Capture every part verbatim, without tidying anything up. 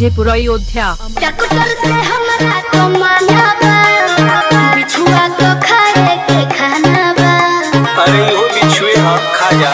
Rajepur Ayodhya. Doctor से हमरा तो माना बा, बिछुआ तो खाए के खाना बा। अरे हो बिछुए हाँ खा जा।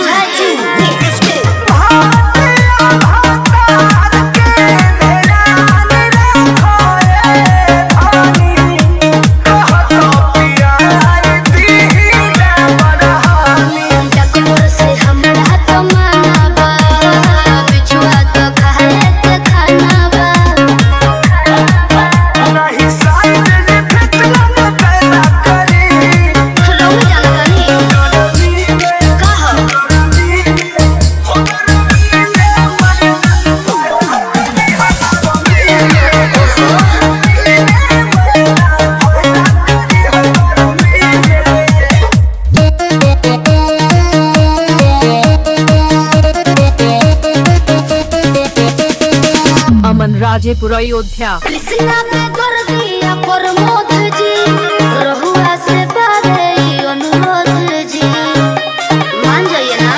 अमन राजेपुर अयोध्या। कृष्णा पे कर दिया प्रमोद जी, रहुआ से बारे अनुरोध जी, मान जाइए ना।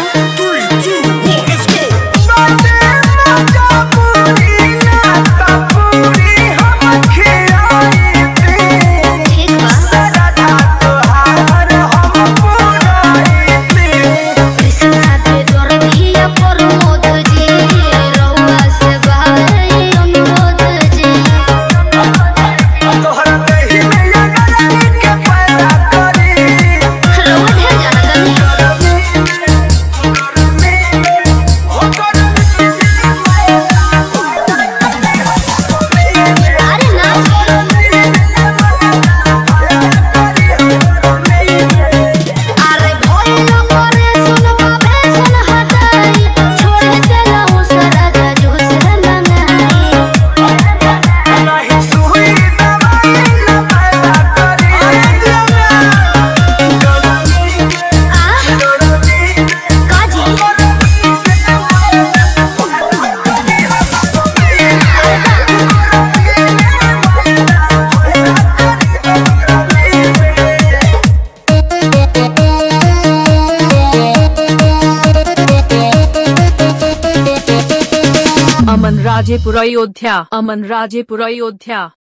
अमन राजेपुर अयोध्या। अमन राजेपुर अयोध्या।